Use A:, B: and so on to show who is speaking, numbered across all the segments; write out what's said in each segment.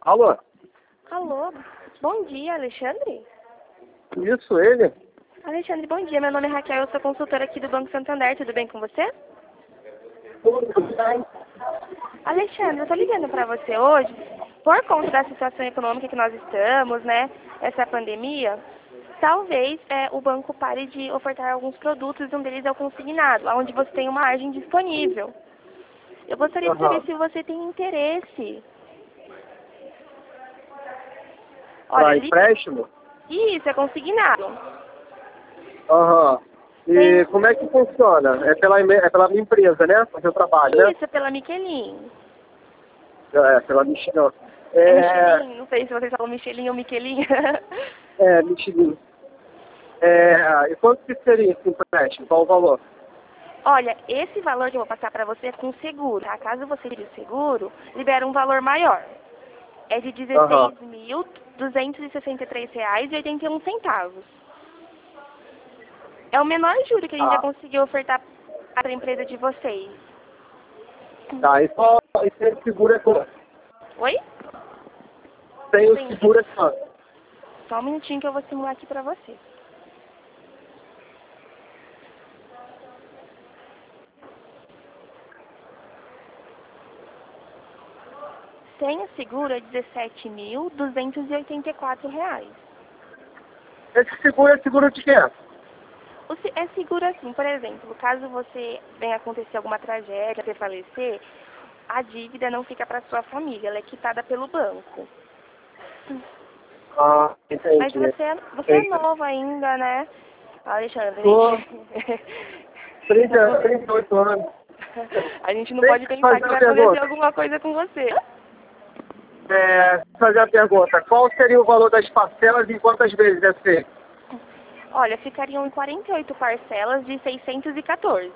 A: Alô?
B: Alô, bom dia, Alexandre.
A: Isso, ele?
B: Alexandre, bom dia. Meu nome é Raquel, eu sou consultora aqui do Banco Santander. Tudo bem com você?
A: Tudo bem?
B: Alexandre, eu tô ligando pra você hoje por conta da situação econômica que nós estamos, né? Essa pandemia. Talvez o banco pare de ofertar alguns produtos, um deles é o consignado, onde você tem uma margem disponível. Eu gostaria de saber se você tem interesse.
A: Para
B: Olha,
A: empréstimo?
B: isso, é consignado.
A: Aham. E
B: Tem...
A: como é que funciona? É pela minha empresa, né? Onde eu trabalho, né?
B: Isso, é pela Michelin.
A: É, pela Michelin.
B: É Michelin, não sei se vocês falam Michelin ou Michelin.
A: Michelin. E quanto que seria esse empréstimo? Qual o valor?
B: Olha, esse valor que eu vou passar para você é com seguro, tá? Caso você tire o seguro, libera um valor maior. É de R$
A: Aham.
B: 16.263,81. É o menor juro que a gente já
A: Ah,
B: conseguiu ofertar para a empresa de vocês.
A: tá. E sem o seguro é quanto?
B: Oi?
A: Sem o
B: Sim.
A: seguro é quanto?
B: Só um minutinho que eu vou simular aqui para você. Sem o seguro é R$ 17.284.
A: Esse seguro é seguro de quê?
B: É seguro assim, por exemplo, caso você venha acontecer alguma tragédia, você falecer, a dívida não fica para sua família, ela é quitada pelo banco.
A: Ah,
B: Mas
A: entendi.
B: você é novo ainda, né, Alexandre?
A: Tô 38 anos.
B: A gente não
A: Deixa
B: pode
A: eu
B: pensar
A: fazer
B: que
A: uma
B: vai acontecer
A: pergunta.
B: alguma coisa com você.
A: Fazer a pergunta. Qual seria o valor das parcelas e em quantas vezes deve ser?
B: Olha, ficariam em 48 parcelas de 614.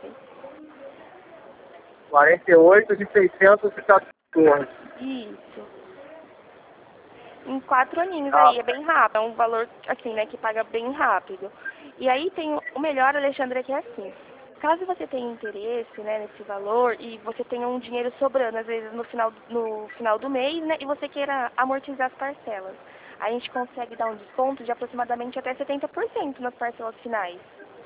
A: 48 de 614.
B: Isso. Em 4 aninhos
A: Tá.
B: aí, é bem rápido, é um valor assim, né, que paga bem rápido. E aí tem o melhor, Alexandre, é que é assim. Caso você tenha interesse, né, nesse valor e você tenha um dinheiro sobrando, às vezes no final do mês, né, e você queira amortizar as parcelas, a gente consegue dar um desconto de aproximadamente até 70% nas parcelas finais,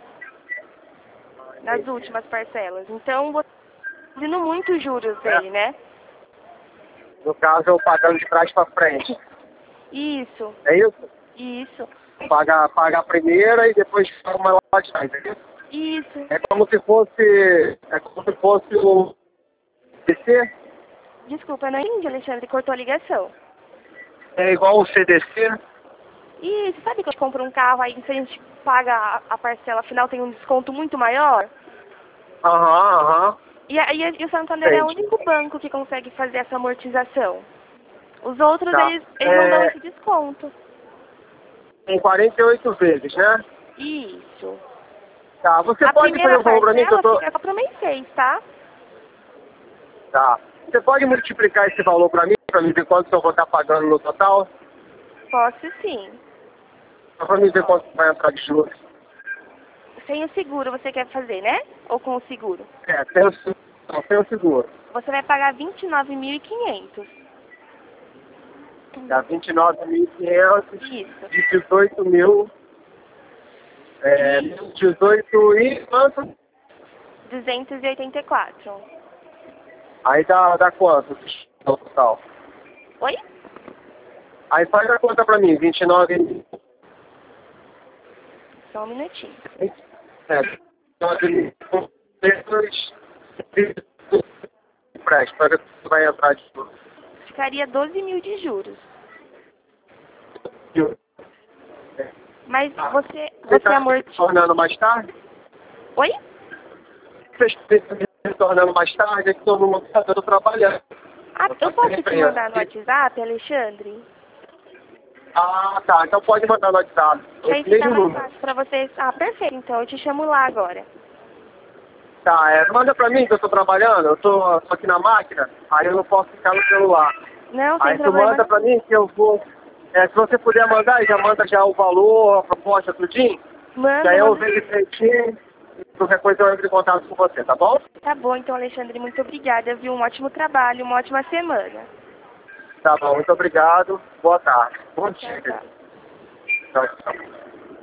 B: nas últimas parcelas. Então, você está reduzindo muito os juros dele, né?
A: No caso, eu pagando de trás para frente.
B: Isso,
A: É isso?
B: isso,
A: Pagar a primeira e depois pagar uma lá de trás, é isso?
B: isso.
A: É como se fosse o CDC?
B: Desculpa, eu não entendi, Alexandre, cortou a ligação.
A: É igual o CDC?
B: E você sabe que a gente compra um carro, aí se a gente paga a parcela final tem um desconto muito maior?
A: Aham.
B: E o Santander é o
A: Entendi.
B: único banco que consegue fazer essa amortização. Os outros,
A: Tá.
B: eles não dão esse desconto.
A: Em 48 vezes, né?
B: Isso.
A: Tá. Você
B: A
A: pode fazer
B: primeira
A: um favor para mim que eu
B: parcela
A: tô...
B: fica só pro mês 6, tá?
A: Tá. Você pode multiplicar esse valor para mim ver quanto eu vou estar pagando no total?
B: Posso sim.
A: Só para mim ver quanto vai entrar de juros.
B: Sem o seguro você quer fazer, né? Ou com o seguro?
A: Sem o seguro.
B: Você vai pagar 29.500.
A: Dá 29.500
B: Isso.
A: de 18 mil.
B: E
A: 18 e quanto?
B: 284.
A: Aí dá quanto no total?
B: Oi?
A: Aí faz a conta para mim, 29
B: Só um minutinho.
A: 29 mil. Para que vai entrar de juros.
B: Ficaria 12 mil de juros. Mas você
A: Você está
B: amortiza...
A: retornando mais tarde?
B: Oi?
A: Você está retornando mais tarde? É que todo mundo está trabalhando.
B: Ah, eu posso te mandar no WhatsApp, Alexandre?
A: Ah, tá. Então pode mandar no WhatsApp.
B: Que aí
A: Esse
B: fica
A: mesmo
B: mais
A: número.
B: fácil pra vocês. Ah, perfeito. Então eu te chamo lá agora.
A: Tá, manda pra mim que eu tô trabalhando, eu tô aqui na máquina, aí eu não posso ficar no celular.
B: Não, sem
A: Aí tu
B: problema
A: manda pra
B: nenhum.
A: mim que eu vou. Se você puder mandar, já manda já o valor, a proposta, tudinho. Que aí
B: Manda,
A: eu
B: manda
A: vejo
B: sim.
A: direitinho e qualquer coisa eu entro em contato com você, tá bom?
B: Tá bom, então, Alexandre, muito obrigada, viu? Um ótimo trabalho, uma ótima semana.
A: Tá bom, muito obrigado. Boa tarde. Bom
B: Tchau,
A: dia.
B: tchau.
A: Tchau, tchau.